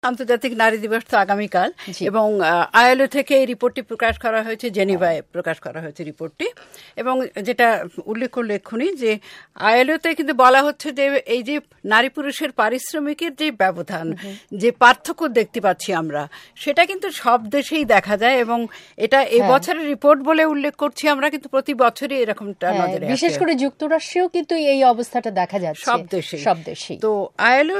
আন্তর্জাতিক নারী দিবস তো আগামীকাল, এবং আইএলও থেকে এই রিপোর্টটি প্রকাশ করা হয়েছে, জেনিভায় প্রকাশ করা হয়েছে রিপোর্টটি। এবং যেটা উল্লেখ করলে এক্ষুনি যে আইএলওতে কিন্তু বলা হচ্ছে যে এই যে নারী পুরুষের পারিশ্রমিকের যে ব্যবধান, যে পার্থক্য দেখতে পাচ্ছি আমরা, সেটা কিন্তু সব দেশেই দেখা যায়। এবং এটা এবছরের রিপোর্ট বলে উল্লেখ করছি আমরা, কিন্তু প্রতি বছরই এরকমটা নজরে আসে। বিশেষ করে যুক্তরাষ্ট্রেও কিন্তু এই অবস্থাটা দেখা যাচ্ছে সব দেশে। তো ILO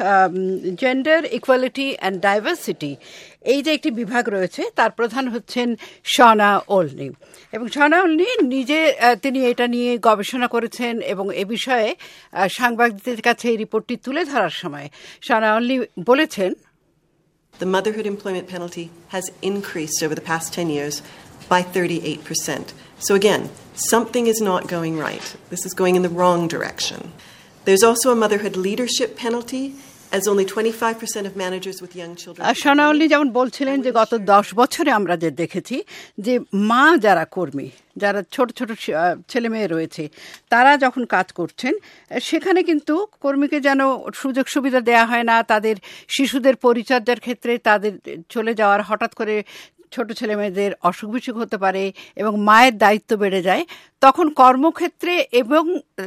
gender equality and diversity, এই যে একটি বিভাগ রয়েছে, তার প্রধান হচ্ছেন শনা ওলনি। এবং শনা ওলনি নিজে তিনি এটা নিয়ে গবেষণা করেছেন, এবং এ বিষয়ে সাংবাদিকদের কাছে এই রিপোর্টটি তুলে ধরার সময় শনা ওলনি বলেছেন, The motherhood employment penalty has increased over the past 10 years by 38%. So again, something is not going right. This is going in the wrong direction. There's also a motherhood leadership penalty, as only 25% of managers with young children. শনা ওলনি যেমন বলছিলেন যে গত 10 বছরে আমরা যে দেখেছি যে মা যারা কর্মী, যারা ছোট ছোট ছেলে মেয়ে রয়েছে, তারা যখন কাজ করছেন সেখানে কিন্তু কর্মীকে যেন সুযোগ সুবিধা দেয়া হয় না। তাদের শিশুদের পরিচর্যার ক্ষেত্রে তাদের চলে যাওয়ার, হঠাৎ করে ছোট ছেলে মেয়েদের অসুখ বিসুখ হতে পারে এবং মায়ের দায়িত্ব বেড়ে যায়। তখন কর্মক্ষেত্রে এবং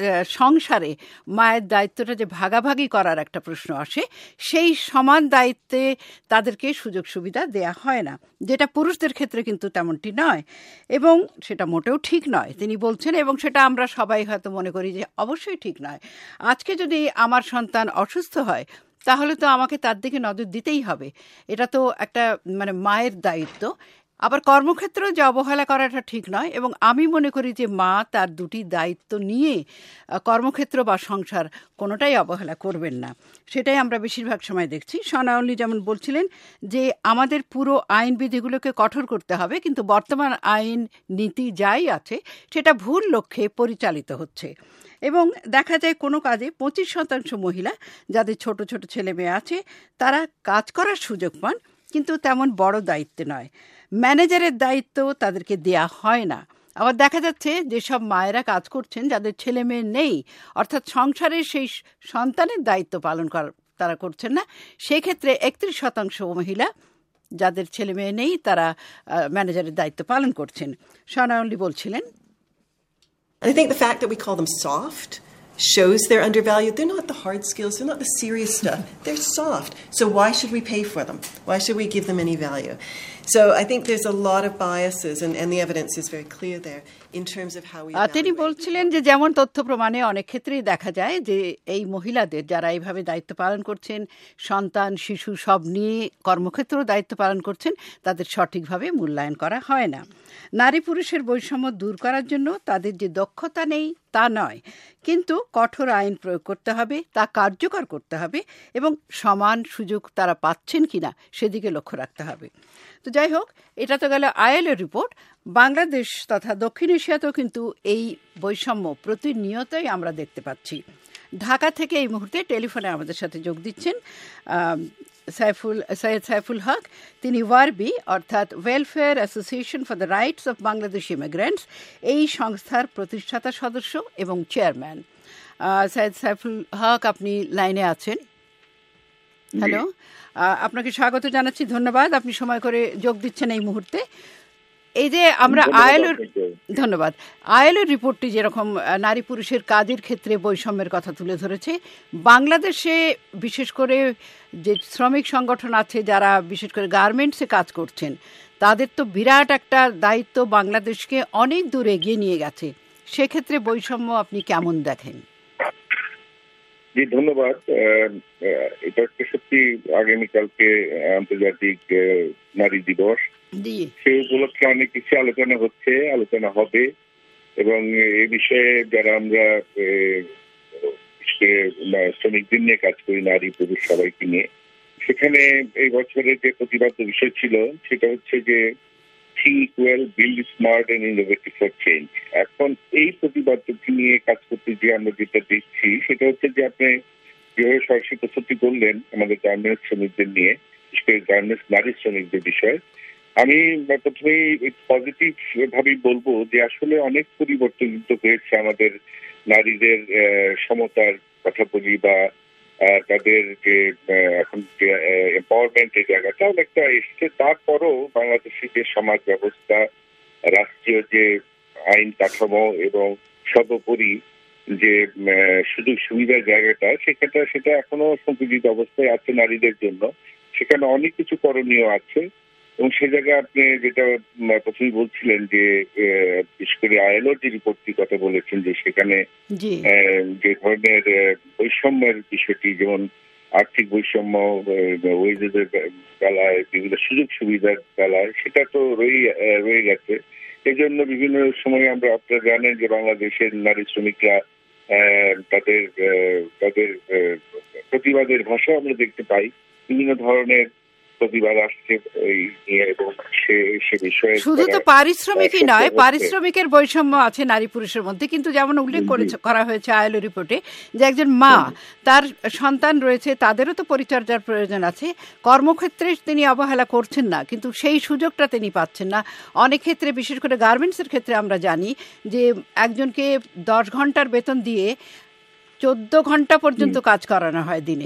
সংসারে মায়ের দায়িত্বটা যে ভাগাভাগি করার একটা প্রশ্ন আসে, সেই সমান দায়িত্বে তাদেরকে সুযোগ সুবিধা দেয়া হয় না, যেটা পুরুষদের ক্ষেত্রে কিন্তু তেমনটি নয়, এবং সেটা মোটেও ঠিক নয় তিনি বলছেন। এবং সেটা আমরা সবাই হয়তো মনে করি যে অবশ্যই ঠিক নয়। আজকে যদি আমার সন্তান অসুস্থ হয়, তাহলে তো আমাকে তার দিকে নজর দিতেই হবে, এটা তো একটা মায়ের দায়িত্ব। আবার কর্মক্ষেত্রেও যে অবহেলা করাটা ঠিক নয়, এবং আমি মনে করি যে মা তার দুটি দায়িত্ব নিয়ে কর্মক্ষেত্র বা সংসার কোনোটাই অবহেলা করবেন না, সেটাই আমরা বেশিরভাগ সময় দেখছি। শনা ওলনি যেমন বলছিলেন যে আমাদের পুরো আইন বিধিগুলোকে কঠোর করতে হবে, কিন্তু বর্তমান আইন নীতি যাই আছে সেটা ভুল লক্ষ্যে পরিচালিত হচ্ছে। এবং দেখা যায় কোনো কাজে 25% মহিলা যাদের ছোট ছোট ছেলে মেয়ে আছে তারা কাজ করার সুযোগ পান, কিন্তু তেমন বড় দায়িত্বে নয়। ম্যানেজারের দায়িত্ব তাদেরকে দেয়া হয় না। আবার দেখা যাচ্ছে যেসব মায়েরা কাজ করছেন যাদের ছেলে মেয়ে নেই, অর্থাৎ সংসারের সেই সন্তানের দায়িত্ব পালন তারা করছেন না, সেক্ষেত্রে 31% মহিলা যাদের ছেলে মেয়ে নেই তারা ম্যানেজারের দায়িত্ব পালন করছেন। শনা ওলনি বলছিলেন, I think the fact that we call them soft shows they're undervalued. They're not the hard skills. They're not the serious stuff. They're soft. So why should we pay for them? Why should we give them any value? So I think there's a lot of biases, and the evidence is very clear there in terms of how we evaluate. তিনি বলছিলেন যে যেমন তথ্য প্রমাণে অনেক ক্ষেত্রেই দেখা যায় যে এই মহিলাদের যারা এইভাবে দায়িত্ব পালন করছেন, সন্তান শিশু সব নিয়ে কর্মক্ষেত্রেও দায়িত্ব পালন করছেন, তাদের সঠিকভাবে মূল্যায়ন করা হয় না। নারী পুরুষের বৈষম্য দূর করার জন্য তাদের যে দক্ষতা নেই তা নয়, কিন্তু কঠোর আইন প্রয়োগ করতে হবে, তা কার্যকর করতে হবে, এবং সমান সুযোগ তারা পাচ্ছেন কিনা সেদিকে লক্ষ্য রাখতে হবে। তো যাই হোক, এটা তো গেল আইএলও রিপোর্ট। বাংলাদেশ তথা দক্ষিণ এশিয়াতেও কিন্তু এই বৈষম্য প্রতিনিয়তই আমরা দেখতে পাচ্ছি। ঢাকা থেকে এই মুহূর্তে টেলিফোনে আমাদের সাথে যোগ দিচ্ছেন সৈয়দ সাইফুল হক। তিনি ওয়ারবি অর্থাৎ welfare association for the rights of Bangladeshi immigrants, এই সংস্থার প্রতিষ্ঠাতা সদস্য এবং চেয়ারম্যান। সৈয়দ সাইফুল হক, আপনি লাইনে আছেন? হ্যালো, আপনাকে স্বাগত জানাচ্ছি, ধন্যবাদ আপনি সময় করে যোগ দিচ্ছেন এই মুহূর্তে। এই যে আমরা আইএলও রিপোর্টটি যেরকম নারী পুরুষের কাজের ক্ষেত্রে বৈষম্যের কথা তুলে ধরেছে, বাংলাদেশে বিশেষ করে যে শ্রমিক সংগঠন আছে যারা বিশেষ করে গার্মেন্টসে কাজ করছেন, তাদের তো বিরাট একটা দায়িত্ব, বাংলাদেশকে অনেক দূর এগিয়ে নিয়ে গেছে। সেক্ষেত্রে বৈষম্য আপনি কেমন দেখেন? জি, ধন্যবাদ। এটা একটা সত্যি আগামীকালকে আন্তর্জাতিক নারী দিবস, সেই উপলক্ষে অনেক কিছু আলোচনা হবে, এবং এ বিষয়ে যারা আমরা শ্রমিকদের নিয়ে কাজ করি, নারী পুরুষ সবাইকে নিয়ে, সেখানে এই বছরের যে প্রতিবাদ্য বিষয় ছিল সেটা হচ্ছে যে think well, build smart and innovative for change. এখন এই প্রতিবাদ্যটি নিয়ে কাজ করতে গিয়ে আমরা যেটা দেখছি সেটা হচ্ছে যে আপনি যেভাবে সরাসরি প্রস্তুতি করলেন আমাদের গার্মেন্টস শ্রমিকদের নিয়ে, বিশেষ করে গার্মেন্টস নারী শ্রমিকদের বিষয়ে, আমি প্রথমেই পজিটিভ ভাবেই বলবো যে আসলে অনেক পরিবর্তন হয়েছে আমাদের নারীদের সমতার কথা বলি বা তাদের যে এখন যে এম্পাওয়ারমেন্টের জায়গাটা অনেকটা এসছে। তারপরও বাংলাদেশের যে সমাজ ব্যবস্থা, রাষ্ট্রীয় যে আইন কাঠামো এবং সর্বোপরি যে সুযোগ সুবিধার জায়গাটা সেটা এখনো সংকুচিত অবস্থায় আছে নারীদের জন্য। সেখানে অনেক কিছু করণীয় আছে এবং সে জায়গায় আপনি যেটা প্রথমে বলছিলেন যে বিশেষ করে আইএলওর যে রিপোর্টটির কথা বলেছেন যে সেখানে যে ধরনের বৈষম্যের বিষয়টি, যেমন আর্থিক বৈষম্য, ওয়েজেসের বেলায়, বিভিন্ন সুযোগ সুবিধার বেলায়, সেটা তো রয়ে গেছে। এই জন্য বিভিন্ন সময় আপনারা জানেন যে বাংলাদেশের নারী শ্রমিকরা তাদের প্রতিবাদের ভাষা আমরা দেখতে পাই। বিভিন্ন ধরনের প্রতিবাদ আসছে এবং সে বিষয়ে শুধু তো পারিশ্রমিকই নয়, পারিশ্রমিকের বৈষম্য আছে নারী পুরুষের মধ্যে। কিন্তু যেমন উল্লেখ করা হয়েছে আইএলও রিপোর্টে যে একজন মা, তার সন্তান রয়েছে, তাদেরও তো পরিচর্যার প্রয়োজন আছে। কর্মক্ষেত্রে তিনি অবহেলা করছেন না, কিন্তু সেই সুযোগটা তিনি পাচ্ছেন না। অনেক ক্ষেত্রে, বিশেষ করে গার্মেন্টসের ক্ষেত্রে আমরা জানি যে একজনকে 10 ঘন্টার বেতন দিয়ে 14 ঘন্টা পর্যন্ত কাজ করানো হয় দিনে।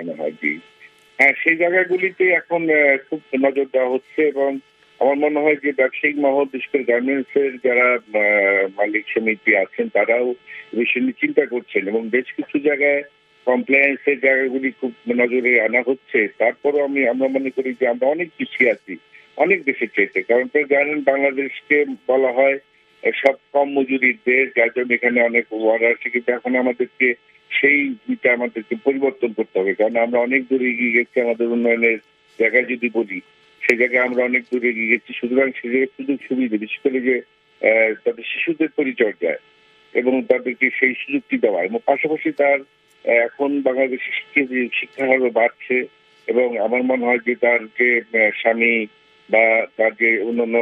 হ্যাঁ, সেই জায়গাগুলিতে এখন খুব নজর দেওয়া হচ্ছে এবং আমার মনে হয় যে ব্যবসায়িক মহল, বিশেষ করে গার্মেন্টস এর যারা মালিক সমিতি আছেন, তারাও বিষয় নিয়ে চিন্তা করছেন এবং বেশ কিছু জায়গায় কমপ্লায়েন্স এর জায়গাগুলি খুব নজরে আনা হচ্ছে। তারপরও আমরা মনে করি যে আমরা অনেক পিছিয়ে আছি অনেক দেশের চাইতে। কারণ তো জানেন, বাংলাদেশকে বলা হয় সব কম মজুরির দেশ, যার জন্য এখানে অনেক ওয়ার্ড আছে। কিন্তু এখন আমাদেরকে সেইটা আমাদেরকে পরিবর্তন করতে হবে, কারণ আমরা অনেক দূরে এগিয়ে গেছি। আমাদের উন্নয়নের জায়গায় যদি বলি, সেই জায়গায় আমরা অনেক দূরে এগিয়ে গেছি। সুতরাং সে জায়গায় সুযোগ সুবিধা, বিশেষ করে যে তাদের শিশুদের পরিচর্যায় এবং তাদেরকে সেই সুযোগটি দেওয়া, এবং পাশাপাশি তার এখন বাংলাদেশের শিক্ষার হারও বাড়ছে এবং আমার মনে হয় যে তার যে স্বামী বা তার যে অন্যান্য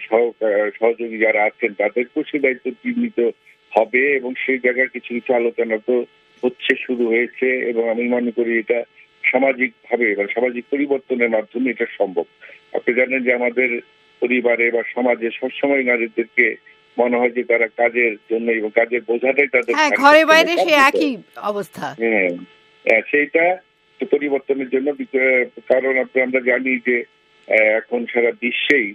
সহযোগী যারা আছেন, তাদেরকেও সে দায়িত্ব নিতে হবে এবং সেই জায়গায় কিছু কিছু আলোচনা তো হচ্ছে, শুরু হয়েছে এবং আমি মনে করি এটা সামাজিক ভাবে বা সামাজিক পরিবর্তনের মাধ্যমে এটা সম্ভব। আপনি জানেন যে আমাদের পরিবারে বা সমাজে সবসময় নারীদেরকে মনে হয় যে তারা কাজের জন্য এবং কাজের বোঝাটাই তাদের ঘরে বাইরে সে একই অবস্থা। সেইটা পরিবর্তনের জন্য, কারণ আমরা জানি যে এখন সারা বিশ্বেই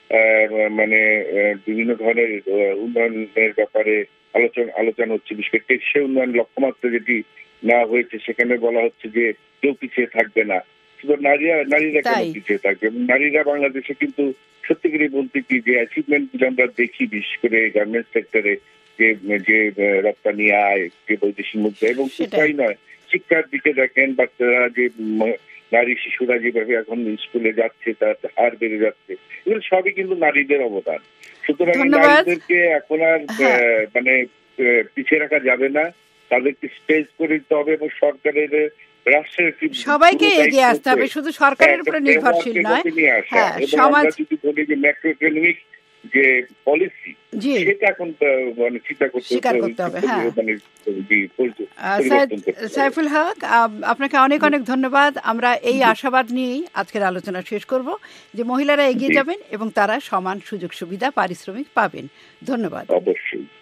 মানে বিভিন্ন ধরনের উন্নয়নের ব্যাপারে আলোচনা হচ্ছে। বিশেষ করে টেকসই উন্নয়ন লক্ষ্যমাত্রা যেটি না হয়েছে, সেখানে বলা হচ্ছে যে কেউ পিছিয়ে থাকবে না, শুধু নারীরা কেন পিছিয়ে থাকবে। নারীরা বাংলাদেশে কিন্তু সত্যিকারই বলতে কি যে অ্যাচিভমেন্ট আমরা দেখি, বিশেষ করে গার্মেন্টস সেক্টরে যে রপ্তানি আয়, যে বৈদেশিক মুদ্রা, এবং তাই নয়, শিক্ষার দিকে দেখেন, বাচ্চারা যে নারী শিশুরা যেভাবে এখন স্কুলে যাচ্ছে, তার হার বেড়ে যাচ্ছে, এগুলো সবই কিন্তু নারীদের অবদান। সুতরাং নারীদেরকে এখন আর মানে পিছিয়ে রাখা যাবে না, তাদেরকে স্টেজ করে দিতে হবে এবং সরকারের, রাষ্ট্রের সবাইকে এগিয়ে আসতে হবে, শুধু সরকারের উপরে নির্ভরশীল নয়। সমাজ যদি বলি যে ম্যাক্রো ইকোনমিক যে পলিসি, সেটা এখন মানে চিন্তা করতে হবে। সাইফুল হক, আপনাকে অনেক অনেক ধন্যবাদ। আমরা এই আশাবাদ নিয়েই আজকের আলোচনা শেষ করব যে মহিলারা এগিয়ে যাবেন এবং তারা সমান সুযোগ সুবিধা, পারিশ্রমিক পাবেন। ধন্যবাদ। অবশ্যই।